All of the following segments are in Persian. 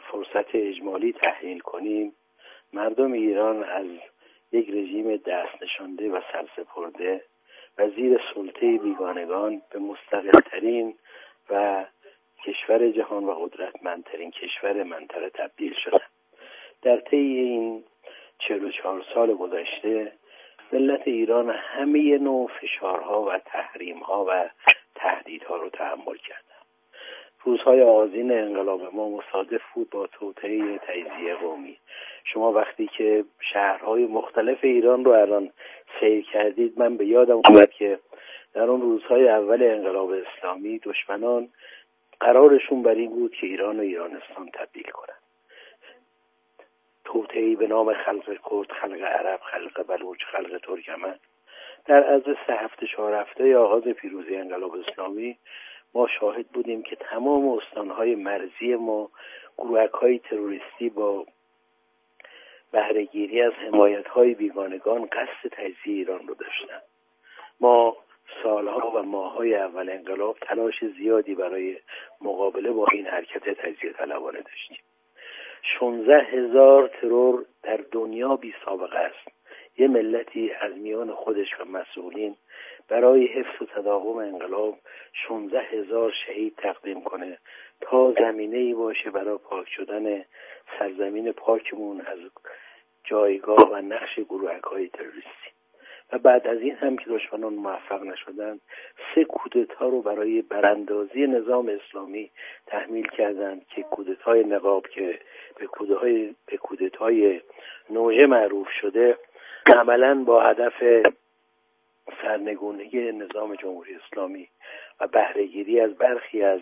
فرصت اجمالی تحلیل کنیم، مردم ایران از یک رژیم دست نشانده و سرسپرده و زیر سلطه بیگانگان به مستقل‌ترین و کشور جهان و قدرتمندترین کشور منطقه تبدیل شدند. در طی این 44 سال گذشته ملت ایران همه نوع فشارها و تحریم‌ها و تهدیدها رو تحمل کردند. روزهای آغازین انقلاب ما مصادف بود با توطئه تجزیه قومی. شما وقتی که شهرهای مختلف ایران رو الان سیر کردید، من به یادم اومد که در اون روزهای اول انقلاب اسلامی دشمنان قرارشون بر این بود که ایران و ایرانستان تبدیل کنن. توطئه‌ای به نام خلق کرد، خلق عرب، خلق بلوچ، خلق ترکمن. در عرض 3-4 هفته آغاز پیروزی انقلاب اسلامی ما شاهد بودیم که تمام استانهای مرزی ما گروهک‌های تروریستی با بهره‌گیری از حمایت‌های بیگانگان قصد تجزیه ایران رو داشتن. ما سالها و ماه‌های اول انقلاب تلاش زیادی برای مقابله با این حرکت تجزیه طلبانه داشتیم. 16,000 ترور در دنیا بی سابقه است. یه ملتی از میان خودش و مسئولین برای حفظ و تداوم انقلاب 16,000 شهید تقدیم کنه تا زمینه‌ای باشه برای پاک شدن سرزمین پاکمون از جایگاه و نقش گروهک‌های تروریستی. و بعد از این هم که دشمنان موفق نشدند، 3 کودتا رو برای براندازی نظام اسلامی تحمیل کردند که کودتای نقاب که به کودتای نوژه معروف شده، عملاً با هدف سرنگونی نظام جمهوری اسلامی و بهره‌گیری از برخی از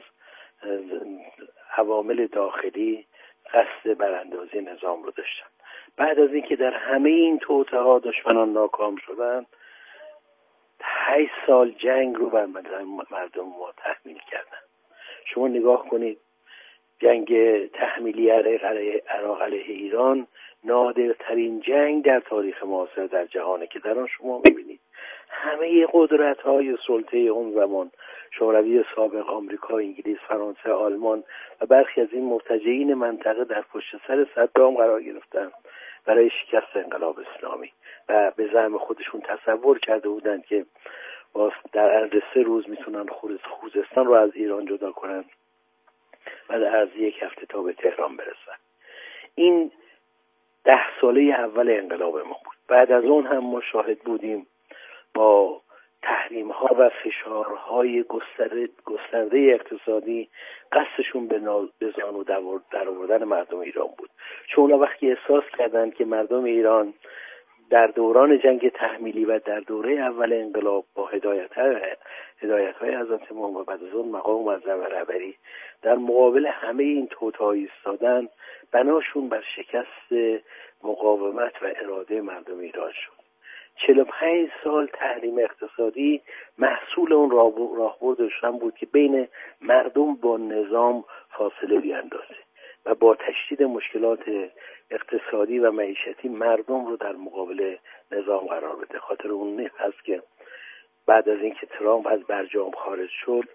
عوامل داخلی قصد براندازی نظام رو داشتن. بعد از اینکه در همه این توطئه‌ها دشمنان ناکام شدند، 8 سال جنگ رو بر مردم ما تحمیل کردند. شما نگاه کنید، جنگ تحمیلی عراق علیه ایران نادرترین جنگ در تاریخ معاصر در جهانه که در آن شما می‌بینید همه قدرت‌های سلطه اون زمان، شوروی سابق، آمریکا، انگلیس، فرانسه، آلمان و برخی از این مرتجعین منطقه در پشت سر صدام قرار گرفتند برای شکست انقلاب اسلامی و به زعم خودشون تصور کرده بودند که در عرض 3 روز میتونن خوزستان رو از ایران جدا کنن و در عرض 1 هفته تا به تهران برسن. این 10 ساله اول انقلاب ما بود. بعد از اون هم ما شاهد بودیم با تحریم‌ها و فشارهای گسترده اقتصادی قصدشون به زانو در آوردن مردم ایران بود. چون وقتی احساس کردند که مردم ایران در دوران جنگ تحمیلی و در دوره اول انقلاب با هدایت‌های حضرت امام و بعد از اون مقام معظم رهبری در مقابل همه این توطئه‌ها ایستادن، بناشون بر شکست مقاومت و اراده مردم ایران شد. 45 سال تحریم اقتصادی محصول اون راهبردشان بود که بین مردم با نظام فاصله بیاندازه و با تشدید مشکلات اقتصادی و معیشتی مردم رو در مقابل نظام قرار بده. خاطر اون هست که بعد از اینکه ترامپ از برجام خارج شد،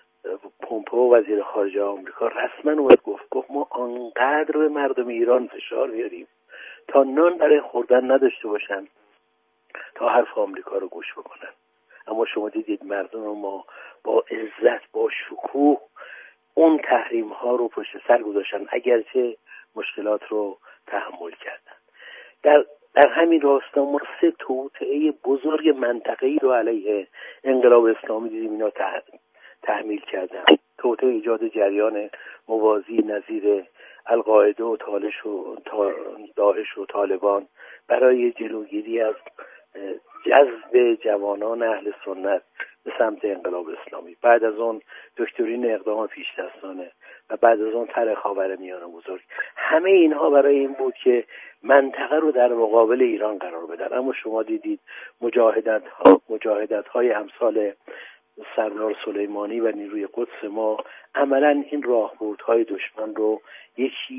پومپئو وزیر خارجه آمریکا رسما اومد گفت ما آنقدر به مردم ایران فشار بیاریم تا نان برای خوردن نداشته باشن تا حرف آمریکا رو گوش بکنن. اما شما دیدید مردم ما با عزت، با شکوه اون تحریم ها رو پشت سر گذاشتن، اگرچه مشکلات رو تحمل کردن. در همین راستا ما 3 توطئه بزرگ منطقه‌ای رو علیه انقلاب اسلامی دیدیم اینا تحمیل کردن. توطئه ایجاد جریان موازی نظیر القاعده و داعش و طالبان برای جلوگیری از جذب جوانان اهل سنت به سمت انقلاب اسلامی. بعد از اون دکترین اقدام پیشدستانه و بعد از اون طرح خاورمیانه بزرگ. همه اینها برای این بود که منطقه رو در مقابل ایران قرار بدن. اما شما دیدید مجاهدت های امثال سردار سلیمانی و نیروی قدس ما عملاً این راهبردهای دشمن رو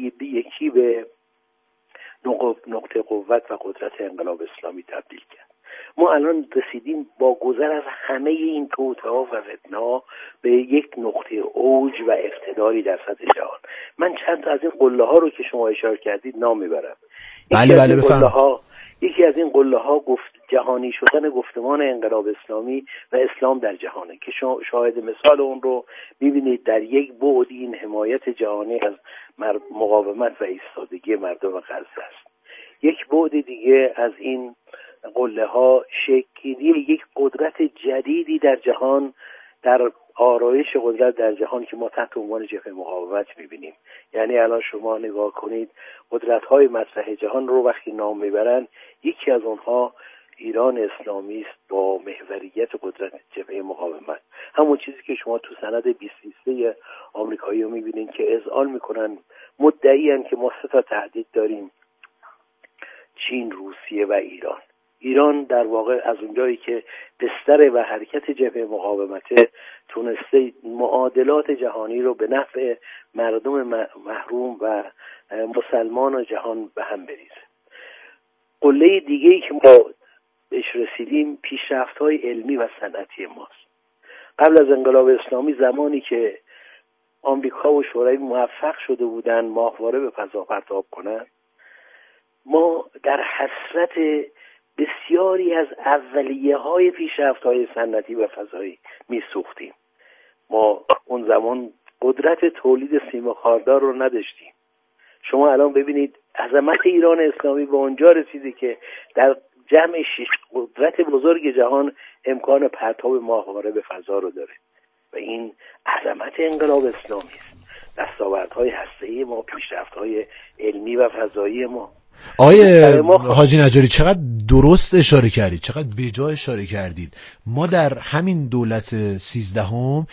یکی به نقطه قوت و قدرت انقلاب اسلامی تبدیل کرد. ما الان رسیدیم با گذر از همه این توطئه‌ها و فتنه‌ها به یک نقطه اوج و اقتداری در سطح جهان. من چند تا از این قله ها رو که شما اشاره کردید نام میبرم. بله بفرمایید. یکی از این قله ها جهانی شدن گفتمان انقلاب اسلامی و اسلام در جهانه که شاهد مثال اون رو میبینید. در یک بعد این حمایت جهانی از مقاومت و ایستادگی مردم غزه است. یک بعد دیگه از این قله ها شکلی یک قدرت جدیدی در جهان، در آرایش قدرت در جهان که ما تحت عنوان جبهه مقاومت میبینیم. یعنی الان شما نگاه کنید قدرت های مطرح جهان رو وقتی نام میبرن، یکی از اونها ایران اسلامی است با محوریت قدرت جبهه مقاومت. همون چیزی که شما تو سند 23 آمریکایی رو میبینید که اذعان میکنن، مدعیان که ما 3 تا تهدید داریم: چین، روسیه و ایران. ایران در واقع از اونجایی که بستر و حرکت جبهه مقاومت تونسته معادلات جهانی رو به نفع مردم محروم و مسلمان و جهان به هم بریزه. قله دیگه‌ای که ما بهش رسیدیم پیشرفت‌های علمی و صنعتی ماست. قبل از انقلاب اسلامی زمانی که آمریکا و شوروی موفق شده بودن ماهواره به فضا پرتاب کنن، ما در حسرت بسیاری از اولیه‌های پیشرفت‌های صنعتی و فضایی می‌سوختیم. ما اون زمان قدرت تولید سیم خاردار رو نداشتیم. شما الان ببینید عظمت ایران اسلامی به اونجا رسیده که در جمع 6 قدرت بزرگ جهان امکان پرتاب ماهواره به فضا رو داره و این عظمت انقلاب اسلامی است. دستاوردهای هسته‌ای ما، پیشرفت‌های علمی و فضایی ما. آیه حاجی نجاری چقدر درست اشاره کردید، چقدر بجا اشاره کردید. ما در همین دولت 13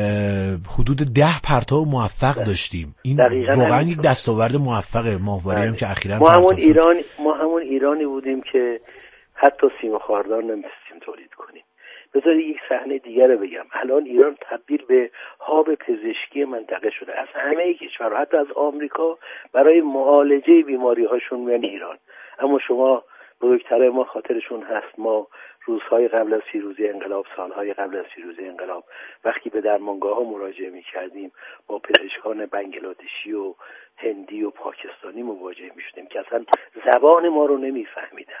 حدود 10 پرتاب موفق داشتیم. این واقعا یک دستاورد موفقه. ماهواره هم که اخیراً ما همون ایرانی بودیم که حتی سیم خاردار نمی‌تونستیم تولید کنیم. بذارید یک صحنه دیگر رو بگم. الان ایران تبدیل به هاب پزشکی منطقه شده. از همه کشورها، حتی از آمریکا، برای معالجه بیماری هاشون میان ایران. اما شما بزرگتر ما خاطرشون هست، ما روزهای قبل از پیروزی انقلاب، سالهای قبل از پیروزی انقلاب، وقتی به درمانگاه ها مراجعه میکردیم با پزشکان بنگلادشی و هندی و پاکستانی مواجه میشدیم که اصلا زبان ما رو نمیفهمیدن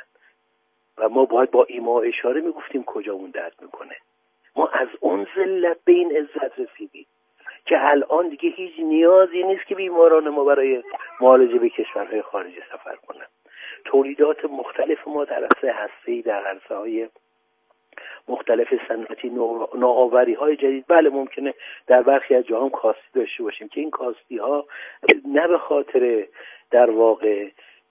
و ما باید با ایما اشاره میگفتیم کجامون درد میکنه. ما از اون ذلت به این عزت رسیدیم که الان دیگه هیچ نیازی نیست که بیماران ما برای معالجه به کشورهای خارجی سفر کنن. تولیدات مختلف ما در عرصه هسته‌ای، در عرصه‌های مختلف صنعتی، نوآوری‌های جدید، بله ممکنه در برخی از جاها کاستی داشته باشیم که این کاستی‌ها نه به خاطر در واقع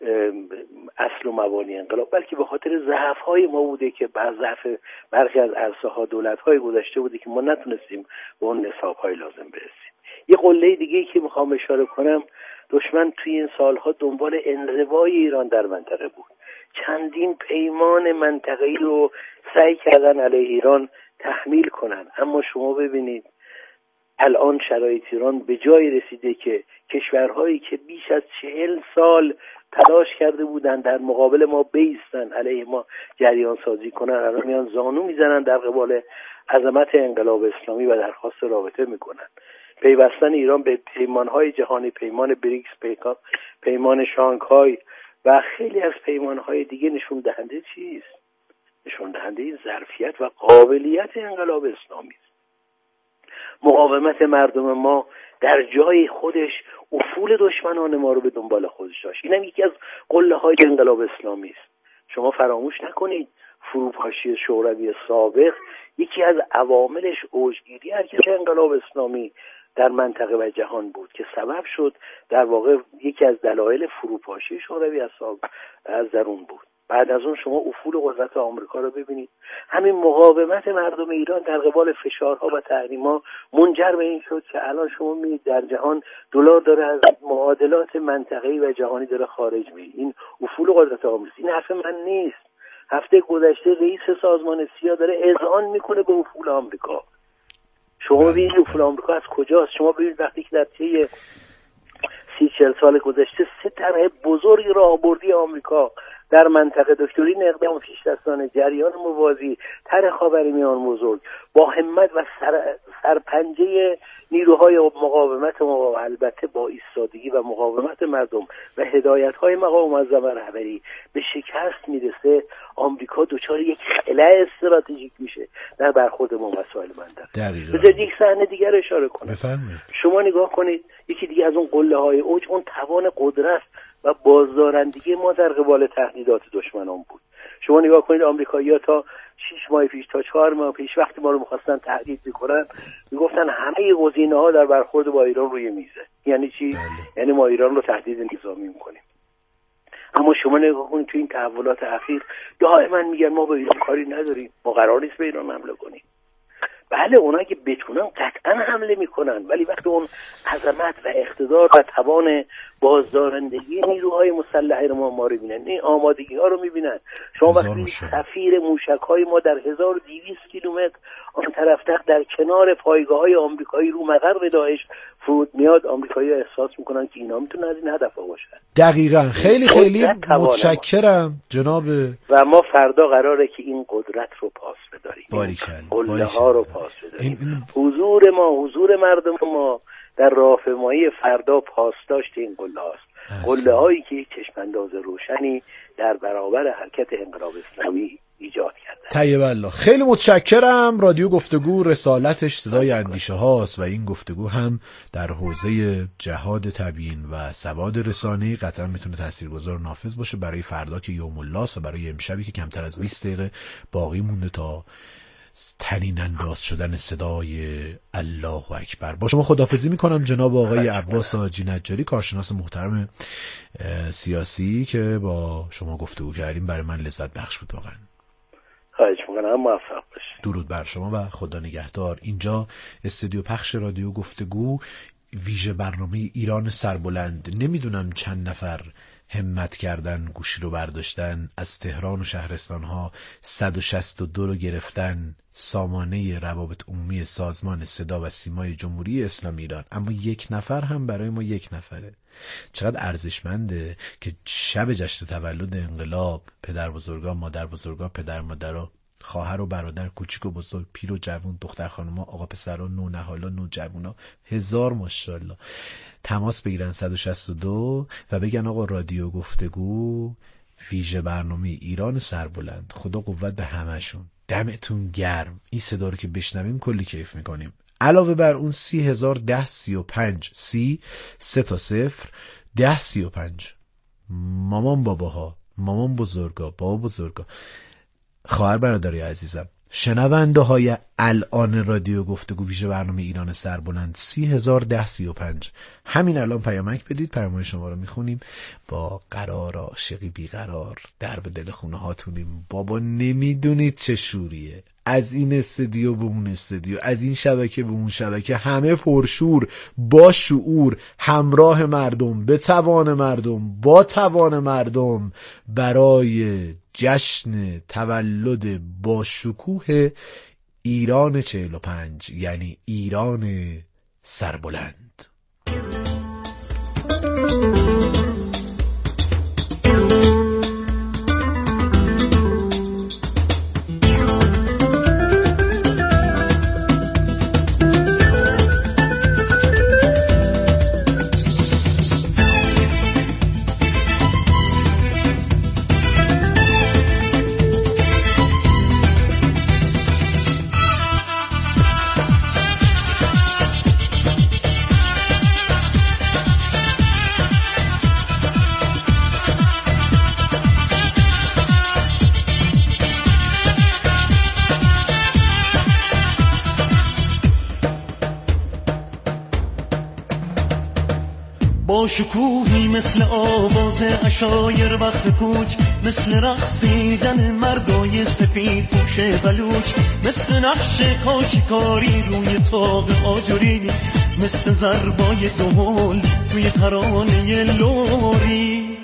اصل و مبانی انقلاب، بلکه به خاطر ضعف‌های ما بوده که برخی از عرصه‌ها دولت‌های گذشته بوده که ما نتونستیم به اون نصاب‌های لازم برسیم. یه قله دیگه‌ای که میخوام اشاره کنم، دشمن توی این سالها دنبال انزوای ایران در منطقه بود. چندین پیمان منطقه‌ای رو سعی کردن علیه ایران تحمیل کنن، اما شما ببینید الان شرایط ایران به جای رسیده که کشورهایی که بیش از 40 سال تلاش کرده بودن در مقابل ما بیستن، علیه ما جریان سازی کنن، الان میان زانو میزنن در قبال عظمت انقلاب اسلامی و درخواست رابطه میکنن. پیوستن ایران به پیمانهای جهانی، پیمان بریکس، پیمان شانگهای و خیلی از پیمانهای دیگه نشون دهنده چیست؟ نشون دهنده ظرفیت و قابلیت انقلاب اسلامی است. مقاومت مردم ما در جای خودش افول دشمنان ما رو به دنبال خودش داشت. اینم یکی از قله‌های انقلاب اسلامی است. شما فراموش نکنید فروپاشی شوروی سابق یکی از عواملش اوجگیری حرکت انقلاب اسلامی در منطقه و جهان بود که سبب شد در واقع یکی از دلایل فروپاشی شوروی از درون بود. بعد از اون شما افول قدرت آمریکا رو ببینید. همین مقاومت مردم ایران در قبال فشارها و تحریم‌ها منجر به این شد که الان شما می‌بینید در جهان دلار داره از معادلات منطقه‌ای و جهانی داره خارج میشه. این افول قدرت آمریکا. این حرف من نیست. هفته گذشته رئیس سازمان سیا داره اذعان میکنه به افول آمریکا. شما ببینید افول آمریکا از کجاست؟ شما ببینید وقتی که در طی 30-40 سال گذشته 3 طرح بزرگ راهبردی آمریکا در منطقه داشت. این اقدام پیش‌دستانه جریان موازی طرح خاورمیانه بزرگ با همت و سرپنجه نیروهای مقاومت ما، البته با ایستادگی و مقاومت مردم و هدایت‌های مقام معظم رهبری به شکست میرسه، آمریکا دچار یک خلأ استراتژیک میشه در برخورد با مسائل منطقه. بذارید یک صحنه دیگر اشاره کنم. شما نگاه کنید، یکی دیگه از اون قله‌های اوج اون توان قدرت و بازدارندگی ما در قبال تهدیدات دشمنان بود. شما نگاه کنید آمریکایی‌ها تا 6 ماه پیش تا 4 ماه پیش وقتی ما رو می‌خواستن تهدید می‌کنن میگفتن همه گزینه‌ها در برخورد با ایران روی میزه. یعنی چی؟ یعنی ما ایران رو تهدید نظامی می‌کنیم. اما شما نگاه کنید تو این تحولات اخیر دائما میگن ما با ایران کاری نداریم، ما قرار نیست به ایران حمله کنیم. بله اونا که بتونن قطعا حمله میکنن، ولی وقتی اون عظمت و اقتدار و توان بازدارندگی نیروهای مسلحه رو ما رو میبینن، این آمادگی ها رو میبینن. شما وقتی سفیر موشک های ما در 1200 کیلومتر آن طرفتر در کنار پایگاه های آمریکایی رو مقر داعش فرود میاد، آمریکایی احساس میکنن که اینا میتونن از این هدف باشن. دقیقاً. خیلی خیلی متشکرم جناب. و ما فردا قراره که این قدرت رو پاس بداریم، قله ها رو پاس بداریم. حضور مردم ما در راهپیمایی فردا پاسداشت این قله هاست، قله هایی که چشم انداز روشنی در برابر حرکت انقلاب اسلامی ایجاد کرده. طیب الله. خیلی متشکرم. رادیو گفتگو رسالتش صدای اندیشه هاست و این گفتگو هم در حوزه جهاد تبیین و سواد رسانه‌ای قطعا میتونه تاثیرگذار و نافذ باشه برای فردا که یوم الله است و برای امشبی که کمتر از 20 دقیقه باقی مونده تا تنین انداز شدن صدای الله اکبر. با شما خداحافظی میکنم جناب آقای عباس حاجی نجاری، کارشناس محترم سیاسی که با شما گفتگو کردیم. برای من لذت بخش بود واقعا. خواهش میکنم. موفق باشید. درود بر شما و خدا نگهدار. اینجا استودیو پخش رادیو گفتگو، ویژه برنامه ایران سربلند. نمیدونم چند نفر همت کردن، گوشی رو برداشتن، از تهران و شهرستانها 162 رو گرفتن، سامانه روابط عمومی سازمان صدا و سیمای جمهوری اسلامی ایران. اما یک نفر هم برای ما یک نفره. چقدر ارزشمنده که شب جشن تولد انقلاب پدر بزرگا، مادر بزرگا، پدر مادرها، خواهر و برادر، کوچیک و بزرگ، پیر و جوان، دختر خانوما، آقا پسرها، نونهالا، نوجوانا، 1000 ماشاءالله تماس بگیرن 162 و بگن آقا رادیو گفتگو ویژه برنامه ایران سربلند. خدا قوت به همشون. دمتون گرم. این صدا رو که بشنویم کلی کیف میکنیم. علاوه بر اون 30,1035 3 تا 0 1035 مامان باباها، مامان بزرگا، بابا بزرگا، خواهر برادرای عزیزم، شنونده های الان رادیو گفتگو ویژه برنامه ایران سربلند 30,1035 همین الان پیامک بدید، پیامهای شما رو میخونیم. با قرار عاشقی بیقرار در به دل خونه هاتونیم. بابا نمیدونید چه شوریه. از این استودیو به اون استودیو، از این شبکه به اون شبکه، همه پرشور، با شعور، همراه مردم، به توان مردم، با توان مردم، برای جشن تولد با شکوه ایران 45، یعنی ایران سربلند. با شکوهی مثل آواز عشایر وقت کوچ، مثل رقصیدن مردای سفید پوش بلوچ، مثل نقش کاشیکاری روی طاق آجوری، مثل ضربای دهل توی ترانه لوری.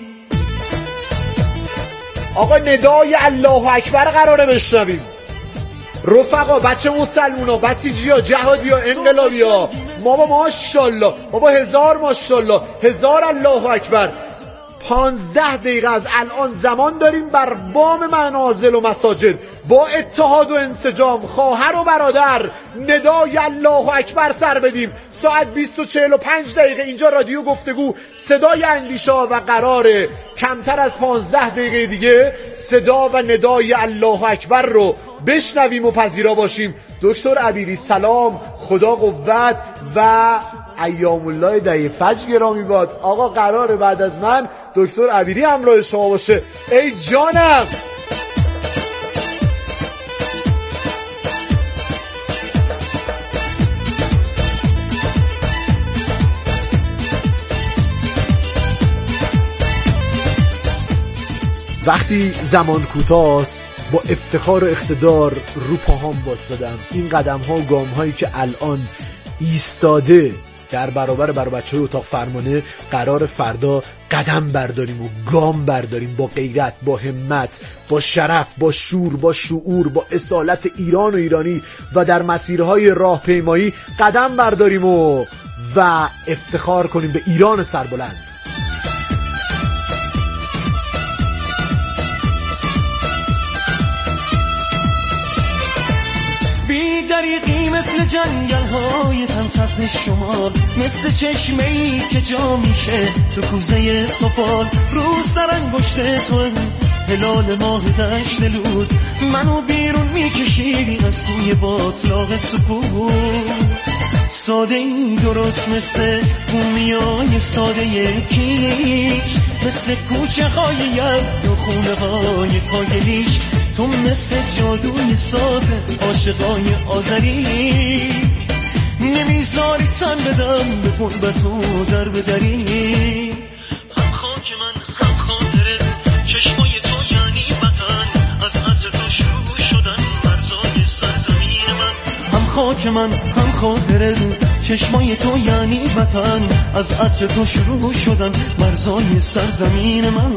آقا ندای الله اکبر قراره بشنویم. رفقا، بچه مسلمونا، بسیجیا، جهادیا، انقلابیا، بابا ماشاءالله، بابا 1000 ماشاءالله، 1000 الله اکبر. 15 دقیقه از الان زمان داریم بر بام منازل و مساجد با اتحاد و انسجام خواهر و برادر ندای الله اکبر سر بدیم. ساعت 20:45 اینجا رادیو گفتگو صدای اندیشه و قراره کمتر از 15 دقیقه دیگه صدا و ندای الله اکبر رو بشنویم و پذیرا باشیم. دکتر عبیری سلام، خدا قوت و ایام الله دهه فجر گرامی باد. آقا قراره بعد از من دکتر عبیری همراه شما باشه. ای جانم وقتی زمان کوتاست با افتخار و اقتدار رو پاهام بایستادم. این قدم ها و گام هایی که الان ایستاده در برابر بچه‌های اتاق فرمانه قرار فردا قدم برداریم و گام برداریم با غیرت، با همت، با شرف، با شور، با شعور، با اصالت ایران و ایرانی و در مسیرهای راهپیمایی قدم برداریم و افتخار کنیم به ایران سربلند. بی دریقی مثل جنگل های تنسفت شمال، مثل چشمه‌ای که جا میشه تو کوزه سفال. رو سرانگشت تو هلال ماه دشت لود، منو بیرون میکشی از توی باطلاق سکوت. ساده ای درست مثل بومیای ساده کیش، مثل کوچه های یزد و خونه های کاگلیش. تو مثل جادوی ساز عاشقای آذری، نمیذاری تن بدم به قربت و در بدری. هم خاک من هم خاطره، چشمای تو یعنی وطن، از عطر تو شروع شدن مرزای سرزمین من. هم خاک من هم خاطره، چشمای تو یعنی وطن، از عطر تو شروع شدن مرزای سرزمین من.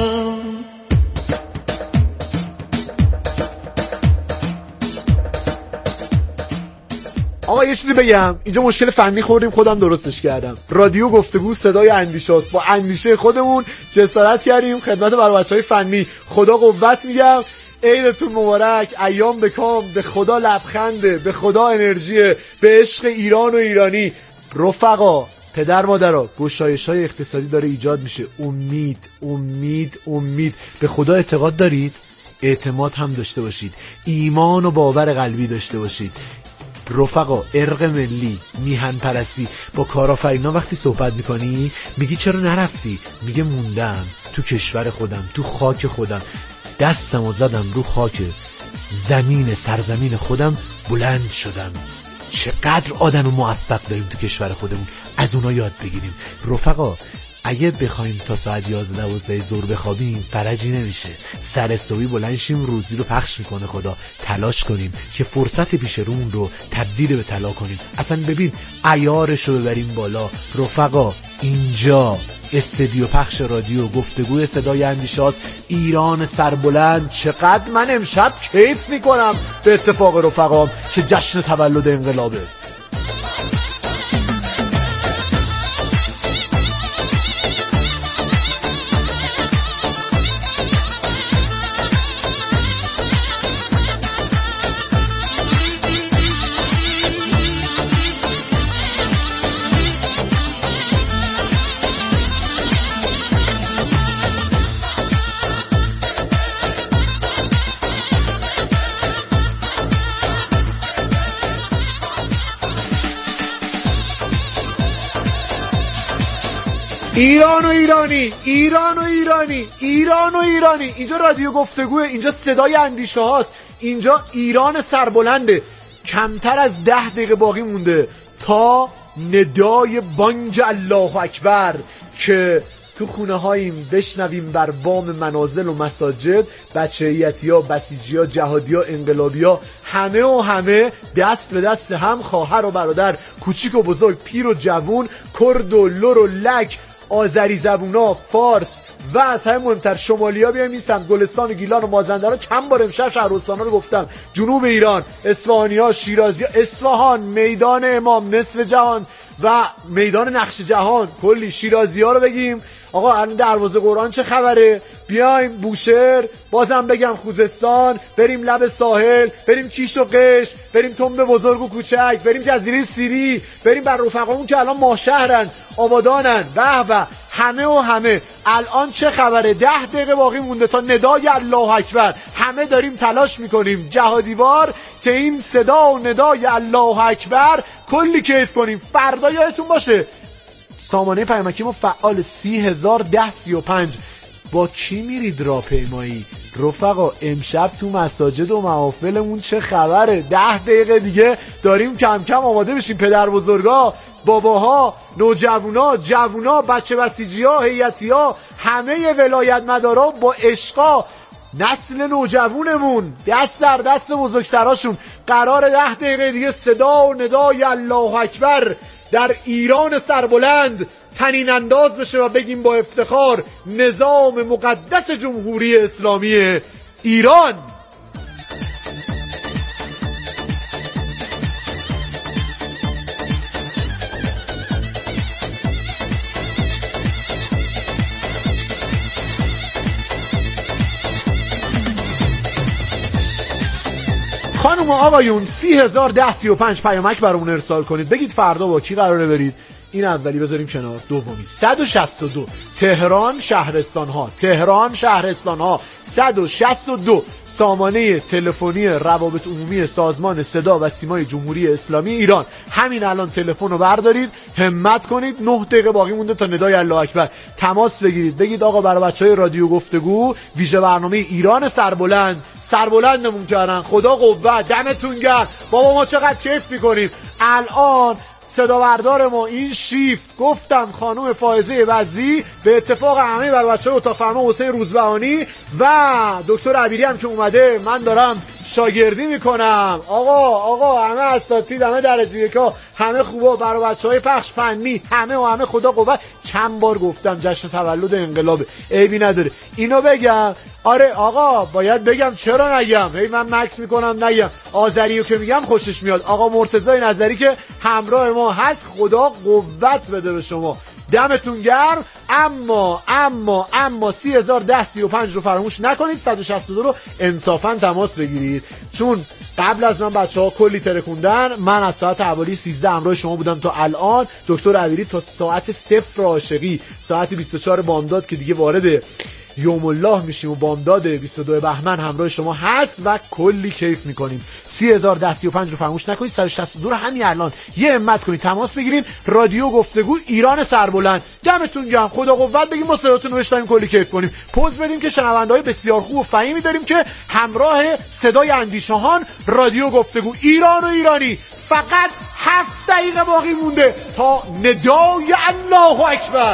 آقا یه چیزی بگم، اینجا مشکل فنی خوردیم، خودم درستش کردم. رادیو گفتگو صدای اندیشه است، با اندیشه خودمون جسارت کردیم خدمت برای بچهای فنی. خدا قوت میگم، عیدتون مبارک، ایام بکام، به خدا لبخنده، به خدا انرژی، به عشق ایران و ایرانی. رفقا، پدر مادرها، گشایش‌های اقتصادی داره ایجاد میشه. امید امید امید. به خدا اعتقاد دارید؟ اعتماد هم داشته باشید، ایمان و باور قلبی داشته باشید. رفقا، ارق ملی، میهن پرستی. با کارآفرینا وقتی صحبت میکنی میگی چرا نرفتی؟ میگه موندم تو کشور خودم، تو خاک خودم، دستمو زدم رو خاک زمین سرزمین خودم، بلند شدم. چقدر آدم موفق داریم تو کشور خودمون، از اونا یاد بگیریم. رفقا، اگه بخوایم تا ساعت 11-12 ظهر بخوابیم فرجی نمیشه. سر صبحی بلند شیم، روزی رو پخش میکنه خدا. تلاش کنیم که فرصت پیش رومون رو تبدیل به طلا کنیم. اصلا ببین عیارش رو ببریم بالا. رفقا، اینجا استدیو پخش رادیو گفتگوی صدای اندیشه است، ایران سربلند. چقدر من امشب کیف میکنم به اتفاق رفقام که جشن تولد انقلابه. ایران و ایرانی، ایران و ایرانی، ایران و ایرانی. اینجا رادیو گفتگوه، اینجا صدای اندیشه هاست، اینجا ایران سربلنده. کمتر از 10 دقیقه باقی مونده تا ندای بانگ الله اکبر که تو خونه هاییم بشنویم بر بام منازل و مساجد. بچه‌ایتی ها، بسیجی ها، جهادی ها، انقلابی ها، همه و همه دست به دست هم، خواهر و برادر، کوچیک و بزرگ، پیر و جوون، کرد و لر و لک، آذری زبونا، فارس و از همه مهمتر شمالی ها بیایم این سمت، گلستان و گیلان و مازندران. چند بار امشب شهرستان رو گفتم، جنوب ایران، اصفهانی ها، شیرازی ها، اصفهان، میدان امام، نصف جهان و میدان نقش جهان، کلی شیرازی ها رو بگیم. آقا الان دروازه قرآن چه خبره؟ بیایم بوشهر، بازم بگم خوزستان، بریم لب ساحل، بریم کیش و قش، بریم تنب بزرگ و کوچک، بریم جزیره سیری، بریم بر رفقامون که الان ماهشهرن، آبادانن، به همه و همه. الان چه خبره؟ 10 دقیقه باقی مونده تا ندای الله اکبر. همه داریم تلاش میکنیم جهادیوار که این صدا و ندای الله اکبر کلی کیف کنیم. فردا یادتون باشه سامانه پیامکی ما فعال 30,010-35. با کی میرید راهپیمایی؟ رفقا امشب تو مساجد و محافلمون چه خبره؟ 10 دقیقه دیگه داریم کم کم آماده بشیم. پدر بزرگا، باباها، نوجوانا، جوونا، بچه بسیجی‌ها، هیئتی‌ها، همه ولایت مدارا با عشقا، نسل نوجوونمون دست در دست بزرگتراشون قرار 10 دقیقه دیگه صدا و ندای الله اکبر در ایران سربلند طنین انداز بشه و بگیم با افتخار نظام مقدس جمهوری اسلامی ایران. خانم و آقایون 30,010-35 پیامک برامون ارسال کنید. بگید فردا با کی قراره برید. این اولی بذاریم کنار. دومی 162 تهران شهرستان ها 162 سامانه تلفنی روابط عمومی سازمان صدا و سیمای جمهوری اسلامی ایران. همین الان تلفن رو بردارید، همت کنید. 9 دقیقه باقی مونده تا ندای الله اکبر. تماس بگیرید، بگید آقا برای بچهای رادیو گفتگو ویژه برنامه ایران سربلندمون کردن، خدا قوت، دمتون گرم بابا، ما چقدر کیف میکنیم. الان صدا بردار ما این شیفت گفتم خانم فائزه وزی، به اتفاق همه بر بچه‌های اتاق فرمان حسین روزبهانی و دکتر عبیری هم که اومده، من دارم شاگردی میکنم. آقا همه اساتید، همه درجه یکا، همه خوبا، برای بچه‌های پخش فنی، همه خدا قوت. چند بار گفتم جشن تولد انقلاب، عیبی نداره اینو بگم. آره آقا باید بگم، چرا نگم؟ من مکس میکنم نگم. آذریو که میگم خوشش میاد. آقا مرتضی نظری که همراه ما هست، خدا قوت بده به شما، دمتون گرم. اما 30,010-35 رو فراموش نکنید. 162 رو انصافا تماس بگیرید، چون قبل از من بچه‌ها کلی ترکوندن. من از ساعت حوالی 13 همراه شما بودم تا الان. دکتر عبیری تا ساعت 0 عاشقی، ساعت 24 بامداد که دیگه وارد یوم الله میشیم و بامداد 22 بهمن همراه شما هست و کلی کیف میکنیم. 30,010-35 رو فراموش نکنید. 162 رو همین الان یه همت کنید، تماس بگیرین. رادیو گفتگو ایران سربلند، دمتون گرم، خدا قوت. بگیم ما صداتون رو بشنویم، کلی کیف کنیم. پوز بدیم که شنونده‌های بسیار خوب و فهیمی داریم که همراه صدای اندیشهان رادیو گفتگو ایران و ایرانی. فقط 7 دقیقه باقی مونده تا ندای الله اکبر.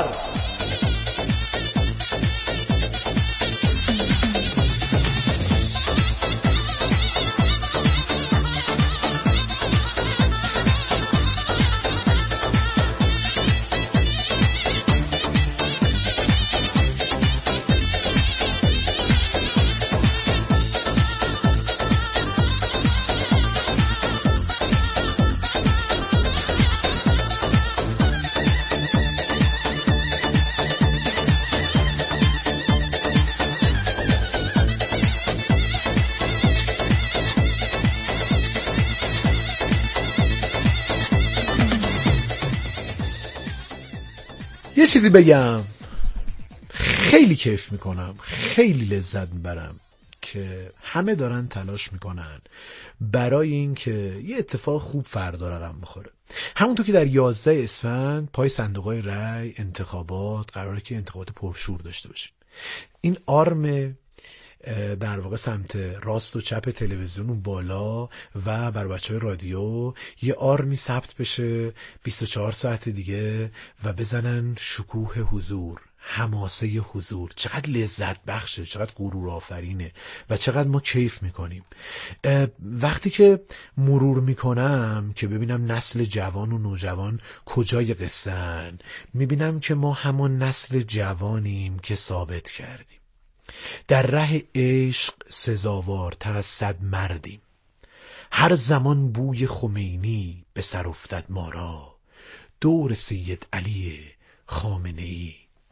یه چیزی بگم، خیلی کیف میکنم، خیلی لذت میبرم که همه دارن تلاش میکنن برای این که یه اتفاق خوب فردا رقم بخوره. همونطور که در 11 اسفند پای صندوق‌های رای انتخابات قراره که انتخابات پرشور داشته باشیم. این آرم در واقع سمت راست و چپ تلویزیون اون بالا و بر بچه‌های رادیو یه آرمی ثبت بشه 24 ساعت دیگه و بزنن شکوه حضور، حماسه حضور. چقدر لذت بخشه، چقدر غرور آفرینه و چقدر ما کیف میکنیم. وقتی که مرور میکنم که ببینم نسل جوان و نوجوان کجای قصه‌ن، میبینم که ما همون نسل جوانیم که ثابت کردیم در ره عشق سزاوارتر از 100 مردیم. هر زمان بوی خمینی به سر افتد ما را، دور سید علی خامنه‌ای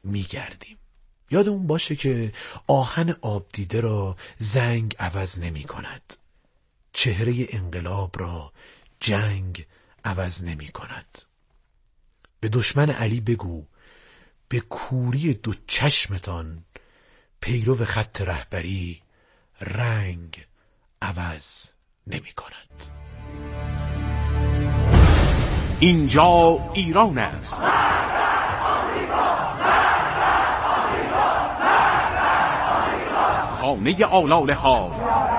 میگردیم. یادمون باشه که آهن آب دیده را زنگ عوض نمی کند. چهره انقلاب را جنگ عوض نمی کند. به دشمن علی بگو به کوری دو چشمتان پیرو خط رهبری رنگ عوض نمی کند. اینجا ایران است. خانه آلاله ها،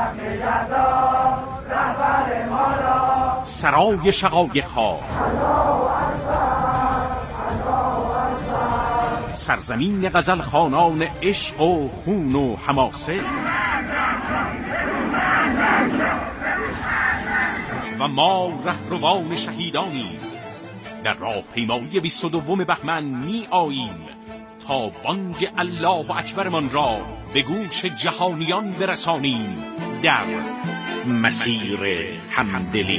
سرای شقایق ها، سرزمین غزل خوانان عشق و خون و حماسه و ما رهروان شهیدانی در راهپیمایی 22 بهمن می آییم تا بانگ الله اکبرمان را به گوش جهانیان برسانیم در مسیر همدلی.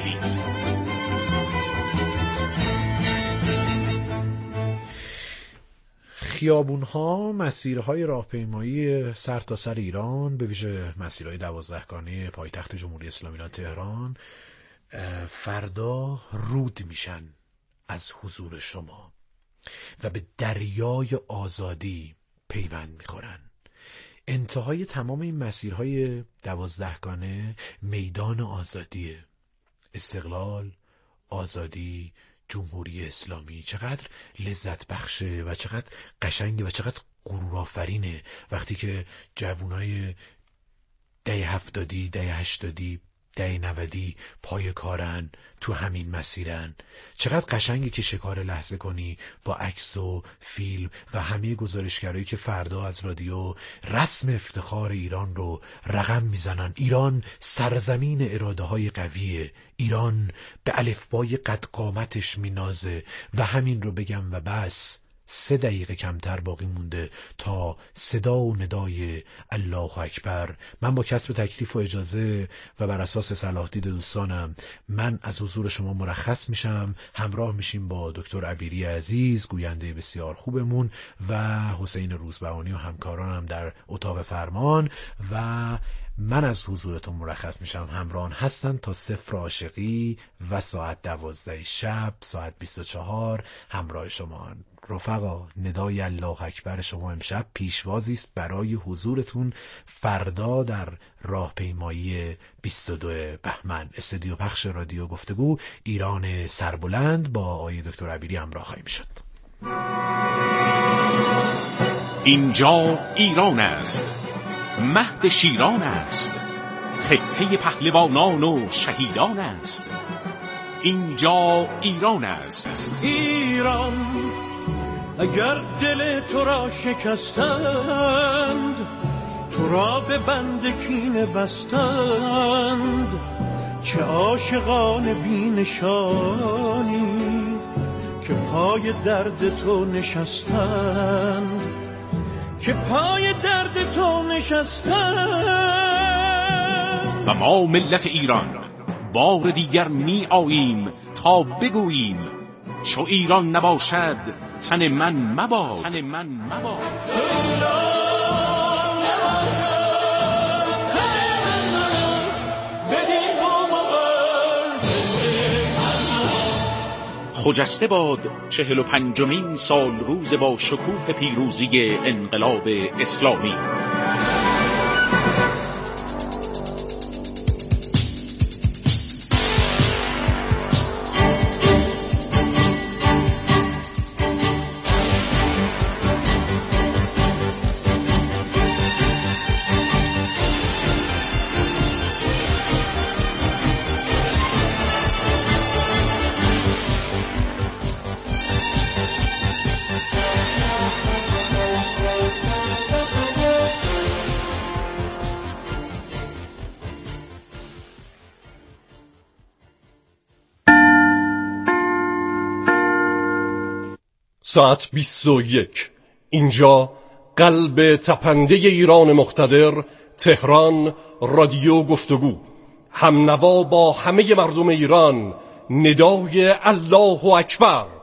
خیابون‌ها، مسیرهای راهپیمایی سرتاسر ایران، به ویژه مسیرهای 12گانه پایتخت جمهوری اسلامی ایران تهران، فردا رود میشن از حضور شما و به دریای آزادی پیوند میخورن. انتهای تمام این مسیرهای 12گانه میدان آزادیه. استقلال، آزادی، جمهوری اسلامی. چقدر لذت بخشه و چقدر قشنگه و چقدر غرورآفرینه وقتی که جوانای دهه 70، دهه 80، دهه 90 پای کارن، تو همین مسیرن. چقدر قشنگه که شکار لحظه کنی با عکس و فیلم و همه گزارشگرایی که فردا از رادیو رسم افتخار ایران رو رقم میزنن. ایران سرزمین اراده های قویه. ایران به الفبای قد قامتش مینازه و همین رو بگم و بس. 3 دقیقه کمتر باقی مونده تا صدا و ندای الله اکبر. من با کسب تکلیف و اجازه و بر اساس صلاح دید دوستانم من از حضور شما مرخص میشم. همراه میشیم با دکتر عبیری عزیز، گوینده بسیار خوبمون، و حسین روزبهانی و همکارانم در اتاق فرمان، و من از حضورتون مرخص میشم. همراهان هستن تا 0 عاشقی و ساعت 12 شب، ساعت 24 همراه شما. رفقا، ندای الله اکبر شما امشب پیشوازی است برای حضورتون فردا در راهپیمایی 22 بهمن. استودیو پخش رادیو گفتگو ایران سربلند با آقای دکتر عبیری همراه خواهیم شد. اینجا ایران است، مهد شیران است، خطه پهلوانان و شهیدان است. اینجا ایران است. ایران اگر دل تو را شکستند، تو را به بند کینه بستند، چه عاشقان بی نشانی که پای درد تو نشستند، که پای درد تو نشستند. و ما ملت ایران بار دیگر می آییم تا بگوییم چو ایران نباشد تن من مباد، تن من مباد. خجسته باد 45مین سال روز با شکوه پیروزی انقلاب اسلامی. ساعت 21. اینجا قلب تپنده ایران مقتدر، تهران، رادیو گفتگو. همنوا با همه مردم ایران، ندای الله اکبر.